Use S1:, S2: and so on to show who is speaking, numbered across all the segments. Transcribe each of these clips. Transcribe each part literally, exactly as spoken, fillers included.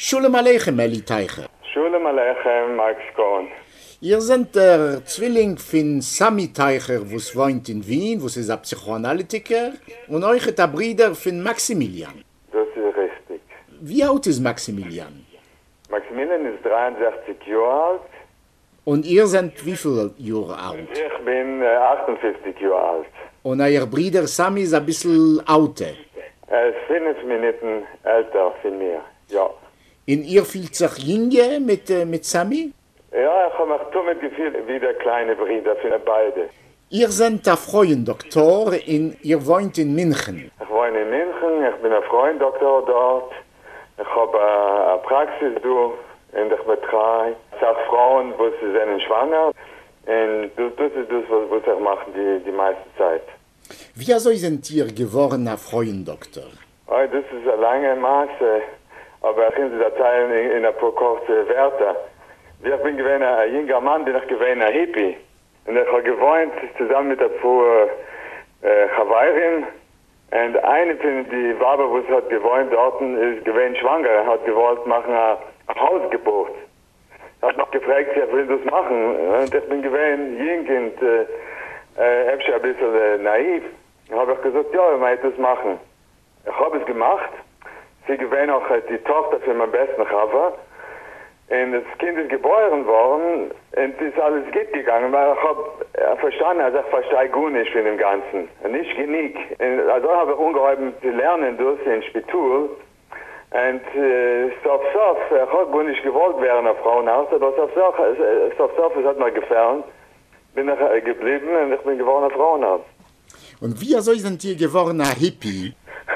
S1: Shalom Aleichem, Eli Teicher.
S2: Shalom Aleichem, Max Cohen.
S1: Ihr seid der Zwilling von Sami Teicher, was wohnt in Wien, was ist ein Psychoanalytiker, und euch ist der Bruder von Maximilian.
S2: Das ist richtig.
S1: Wie alt ist Maximilian?
S2: Maximilian ist dreiundsechzig Jahre alt.
S1: Und ihr seid wie viele Jahre alt?
S2: Ich bin äh, achtundfünfzig Jahre alt.
S1: Und euer Bruder Sami ist ein bisschen älter.
S2: Er ist fünf Minuten älter von mir, ja.
S1: Und ihr fühlt sich jünger mit, äh, mit Sami?
S2: Ja, ich habe mich damit gefühlt wie der kleine Bruder für beide.
S1: Ihr seid der Frauendoktor und ihr wohnt in München.
S2: Ich wohne in München, ich bin ein Frauendoktor dort. Ich habe äh, eine Praxis da und ich betreue sechs Frauen, die sind schwanger. Und das, das ist das, was, was ich mache die, die meiste Zeit.
S1: Wie also sind ihr geworden, ein Frauendoktor?
S2: Oh, das ist eine lange Maße, aber ich kann Sie erzählen in, in ein paar kurze Wörter. Ich bin gewesen, ein junger Mann, bin ich gewesen, ein Hippie. Und ich habe gewohnt zusammen mit ein paar äh, Hawaiiern. Und eine von den Weiber, die hat gewohnt dort, ist gewesen schwanger. Er hat gewollt machen ein, ein Hausgeburt. Er hat noch gefragt, wer will das machen? Und ich bin gewesen, jung und äh, äh, ein bisschen äh, naiv. Dann habe ich gesagt, ja, ich möchte das machen. Ich habe es gemacht. Sie gewesen auch äh, die Tochter von meinem besten Chava. Und das Kind ist geboren worden und es ist alles gut gegangen, weil ich habe verstanden, also ich verstehe gut nicht von dem Ganzen. Nicht genug. Und also habe ich ungeheuer zu lernen durch den Spital. Und äh, so so, ich habe gut nicht gewollt während der Frauenhaus, aber so so, so so, es hat mir gefallen. Bin ich äh, geblieben und ich bin geworden ein Frauenhaus.
S1: Und wie also sind ihr geworden, ein Hippie?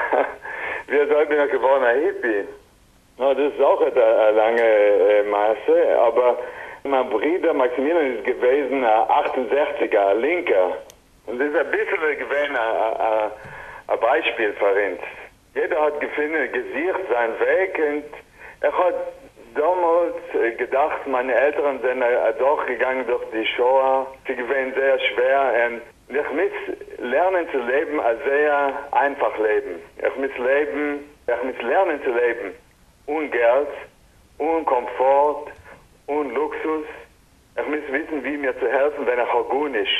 S2: Wie soll bin ich geworden ein Hippie? No, das ist auch eine, eine lange äh, Maße, aber mein Bruder Maximilian ist gewesen ein achtundsechziger, ein Linker. Und das ist ein bisschen gewesen ein, ein, ein Beispiel für uns. Jeder hat gefunden, gesiegt seinen Weg und er hat damals gedacht, meine Eltern sind äh, durchgegangen durch die Shoah. Sie gewesen sehr schwer und ich muss lernen zu leben, ein sehr einfach Leben. Ich muss leben, ich muss lernen zu leben. Und Geld, und Komfort, und Luxus. Ich muss wissen, wie mir zu helfen, wenn ich auch gut ist.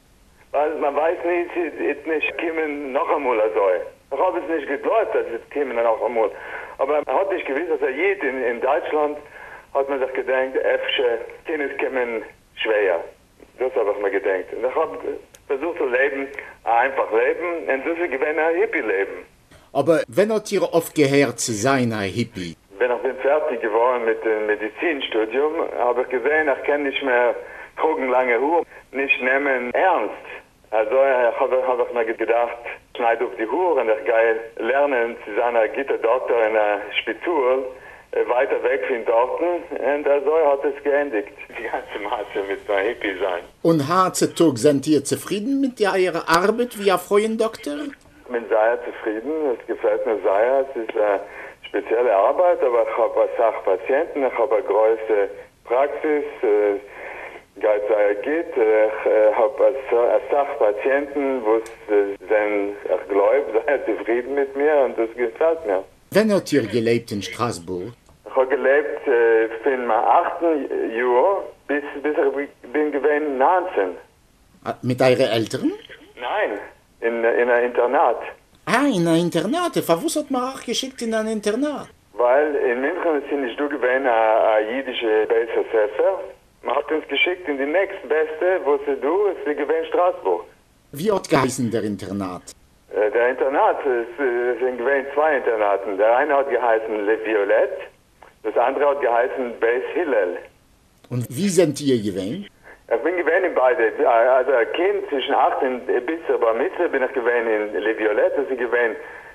S2: Weil man weiß nicht, es nicht kommen noch einmal so. Ich habe es nicht geglaubt, dass es kommen noch einmal. Aber man hat nicht gewusst, dass er jeder in, in Deutschland hat man sich gedacht, öfter Kinder kommen schwer. Das habe ich mir gedacht. Und ich habe versucht zu leben, ein einfach leben, und das ist gewesen ein Hippie-Leben.
S1: Aber wenn habt ihr aufgehört zu sein, ein Hippie?
S2: Wenn ich bin fertig geworden mit dem Medizinstudium, habe ich gesehen, ich kann nicht mehr trugen lange Haare, nicht nehmen ernst. Also ich habe, habe ich mir gedacht, schneide auf die Haare und ich gehe lernen zu sein ein Gitterdoktor in einer Spital, weiter weg von dort. Und also hat es geendigt. Die ganze Masse mit so einem Hippie sein.
S1: Und heutzutage sind ihr zufrieden mit eurer Arbeit wie ein Frauendoktor?
S2: Ich bin sehr zufrieden, es gefällt mir sehr, es ist eine spezielle Arbeit, aber ich habe eine Sache Patienten, ich habe eine große Praxis, äh, geht sehr gut, ich habe eine Sache Patienten, die äh, sind, ich glaube, sehr zufrieden mit mir und das gefällt mir.
S1: Wann habt ihr gelebt in Straßburg?
S2: Ich habe gelebt äh, von meinem achten Jahr bis, bis ich bin gewesen neunzehn.
S1: Mit euren Eltern?
S2: Nein. In, in einem Internat.
S1: Ah, in einem Internat? Was hat man auch geschickt in ein Internat?
S2: Weil in München sind ich du gewesen, ein jüdischer Beisersesser. Man hat uns geschickt in die nächstbeste, wo sie du, ist sie gewesen Straßburg.
S1: Wie hat geheißen der Internat?
S2: Äh, der Internat, es, es sind gewesen zwei Internaten. Der eine hat geheißen Le Violette, das andere hat geheißen Beis Hillel.
S1: Und wie sind ihr gewesen?
S2: Ich bin gewesen in beide. Also ein Kind zwischen acht und bis aber Mitte bin ich gewesen in Le Violette, also gewesen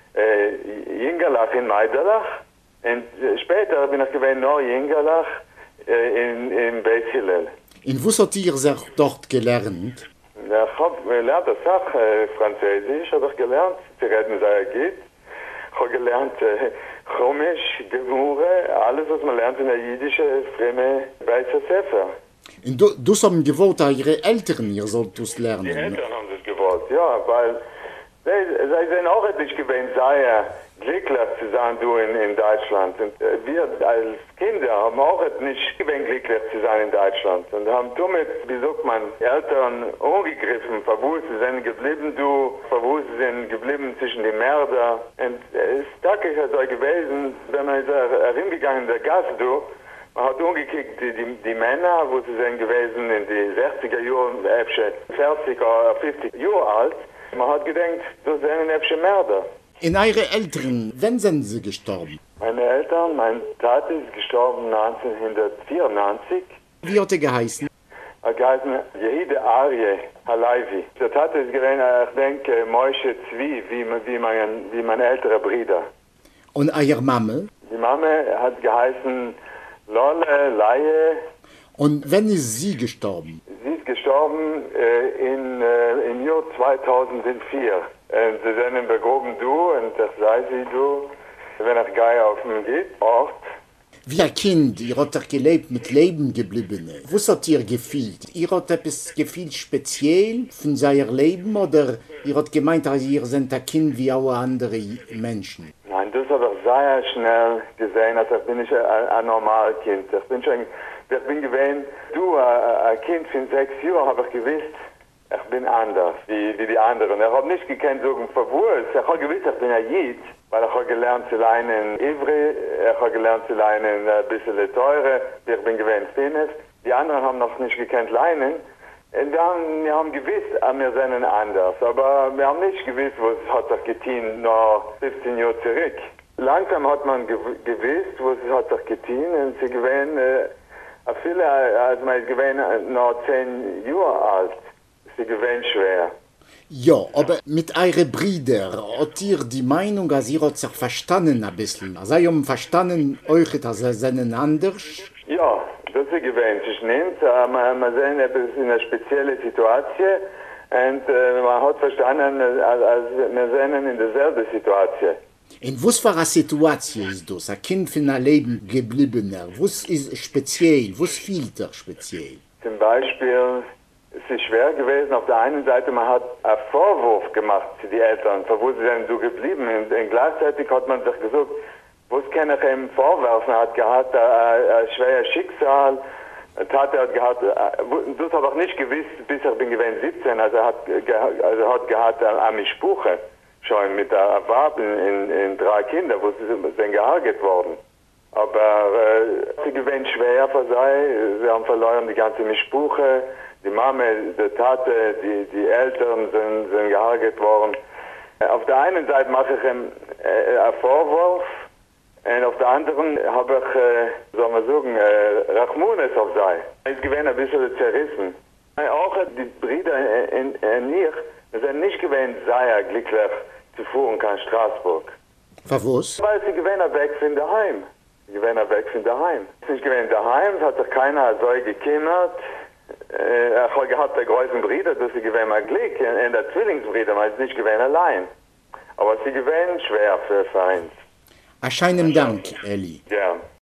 S2: äh, Jingerlach in Meiderlach. Und äh, später bin ich gewesen noch Jingerlach äh, in, in Beis Hillel.
S1: Und was habt ihr dort gelernt?
S2: Ja, ich habe gelernt, das Sach, äh, Französisch habe ich gelernt, zu reden sehr gut. Ich habe gelernt äh, Chumisch, Gemurre, alles was man lernt in der jüdischen fremde Beiser Sefer.
S1: Und du, du haben gewollt, ihre Eltern, ihr sollt das lernen.
S2: Die Eltern haben das gewollt, ja, weil sie, sie sind auch etwas gewesen, sehr glücklich zu sein, du in, in Deutschland. Und äh, wir als Kinder haben auch nicht gewinnt, glücklich zu sein in Deutschland. Und haben damit, wie sagt man, Eltern umgegriffen, verwusst sind geblieben, du, verwusst sind geblieben zwischen den Mörder. Und es ist tatsächlich so gewesen, wenn man ist herumgegangen in der Gasse, du, man hat umgekickt die, die, die Männer, wo sie sind gewesen in die sechziger Jahren, vierzig oder fünfzig Jahre alt. Man hat gedacht, das sind ein Mörder.
S1: In eure Eltern, wann sind sie gestorben?
S2: Meine Eltern, mein Tate ist gestorben neunzehnhundertvierundneunzig.
S1: Wie hat er geheißen?
S2: Er geheißen Yehide Aryeh Halevi. Der Tate ist gewesen, ich denke, Moshe Zvi, wie, wie, mein, wie mein älterer Bruder.
S1: Und eure Mama?
S2: Die Mama hat geheißen Lolle Laie.
S1: Und wann ist sie gestorben?
S2: Sie ist gestorben äh, in, äh, im Jahr zweitausendvier. Und sie sind begroben du und das sei sie du, wenn ich gehe auf dem Ort.
S1: Wie ein Kind, ihr habt doch gelebt mit Leben geblieben. Was hat ihr gefühlt? Ihr habt etwas gefühlt speziell von seinem Leben oder ihr habt gemeint, dass ihr seid ein Kind wie alle anderen Menschen?
S2: Nein, das habe ich sehr schnell gesehen, also bin ich ein, ein normales Kind. Ich bin schon, ich bin gewesen, du, ein Kind von sechs Jahren, habe ich gewusst, ich bin anders wie, wie die anderen. Ich habe nicht gekannt, so ein Verwurz. Ich habe gewusst, ich bin ein Jid, weil ich habe gelernt zu lernen Ivri, ich habe gelernt zu lernen ein bisschen Teure, ich bin gewesen Finnes. Die anderen haben noch nicht gekannt lernen. Und dann, wir haben gewusst, wir sind anders. Aber wir haben nicht gewusst, was hat sich getan nach fünfzehn Jahren zurück. Langsam hat man gew- gewusst, was hat sich getan. Und sie gewesen, äh, viele, also man ist gewesen noch zehn Jahre alt. Sie gewesen schwer.
S1: Ja, aber mit euren Brüdern habt ihr die Meinung, dass ihr habt sich verstanden ein bisschen? Also ihr habt verstanden, euch, dass ihr sind anders?
S2: Ja, das ist gewesen. Ich nehme es, wir, wir sind etwas in einer speziellen Situation und äh, man hat verstanden, als, als wir sind in derselben Situation.
S1: In was für eine Situation ist das? Ein Kind von einem Leben gebliebener. Was ist speziell? Was fehlt euch speziell?
S2: Zum Beispiel, es ist schwer gewesen, auf der einen Seite, man hat einen Vorwurf gemacht zu den Eltern, wo sie denn so geblieben sind. Und gleichzeitig hat man sich gesagt, was kann ich ihm vorwerfen? Er hat gehabt, ein, ein schweres Schicksal, Tat er hat gehabt, das habe ich nicht gewusst, bis ich bin gewesen siebzehn, also er hat, also er hat gehabt an mich Spuche, schon mit der Erwarb in, in, in drei Kinder, wo sie sind gehargert worden. Aber äh, sie gewinnt schwer für sie, sie haben verloren die ganze Mischbuche, die Mama, die Tate, die, die Eltern sind, sind gehargert worden. Auf der einen Seite mache ich ihm äh, einen Vorwurf, und auf der anderen habe ich, äh, soll man sagen, äh, Rachmunes auf sie. Es gewinnt ein bisschen zerrissen. Auch die Brüder in, in, in mir, wir sind nicht gewinnt sehr glücklich zu fuhren kann Straßburg.
S1: Was?
S2: Weil sie gewinnen weg von daheim. Sie gewinnen weg von daheim. Es ist nicht gewinnt daheim, es hat sich keiner so gekümmert. Äh, er hat gehabt der großen Brüder, dass sie gewinnen mal Glück, in der Zwillingsbrüder, man ist nicht gewinnen allein. Aber sie gewinnen schwer für Vereins.
S1: Erscheinen Dank, Elli.
S2: Ja.